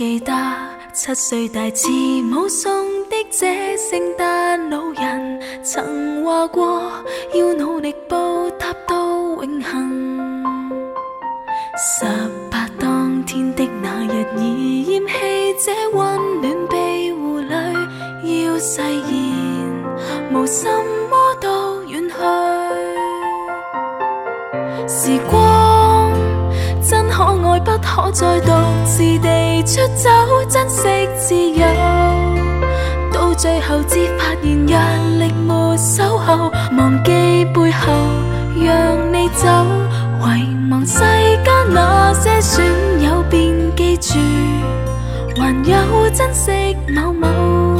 記得7歲大字母送的這聖誕老人，曾話過要努力報答到永恆。18當天的那日已厭棄這溫暖庇護裏，要誓言無什麼都遠去。時光真可愛，不可再獨自地出走，珍惜自由。到最後只發現日力沒守候，忘記背後讓你走，遺忘世間那些損友，便記住還有珍惜某某。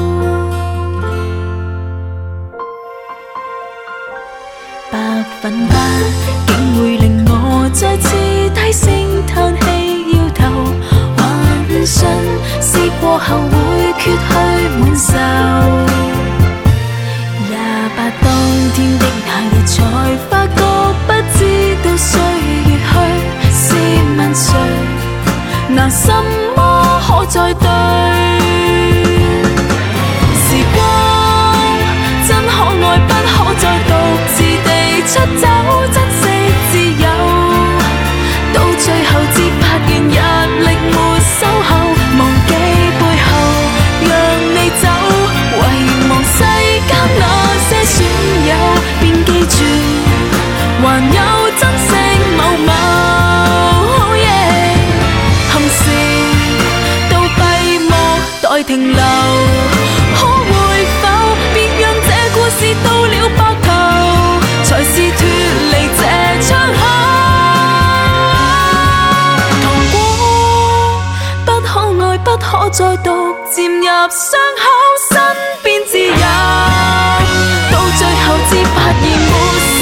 白粉筆竟會令我再次低聲嘆氣搖頭，還信試過後會缺去滿愁。28當天的那日才發覺，不知道歲月去，試問誰拿什麼可再對？時光真可愛，不可再獨自地出走，珍惜自由。到最後只發現日力沒守候，忘記背後讓你走，遺忘世間那些損友，便記住還有珍惜某某。憾事到閉幕待停留，可會否別讓這故事到了白頭，才是脫離這窗口。糖果不可愛，不可再獨漸入傷口，身邊自有，到最後只發現沒